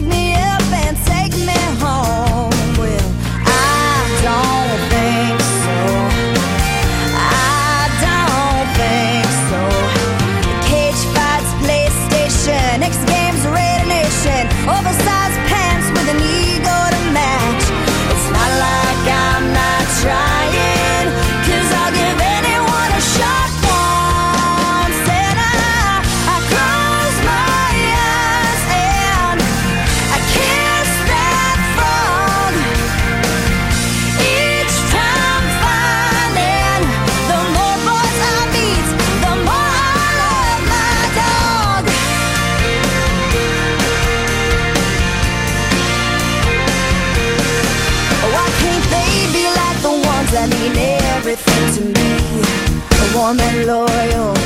me up and take me home. Well, I don't think so. I don't think so. The cage fights, PlayStation, X Games, Raider Nation, oversized pants with an ego to match. It's not like I'm not trying, 'cause I'll give anyone a shot once. And I close my eyes and I kiss that frog. Each time finding the more boys I meet, the more I love my dog. Why can't they be like the ones that mean everything to me? Warm and loyal,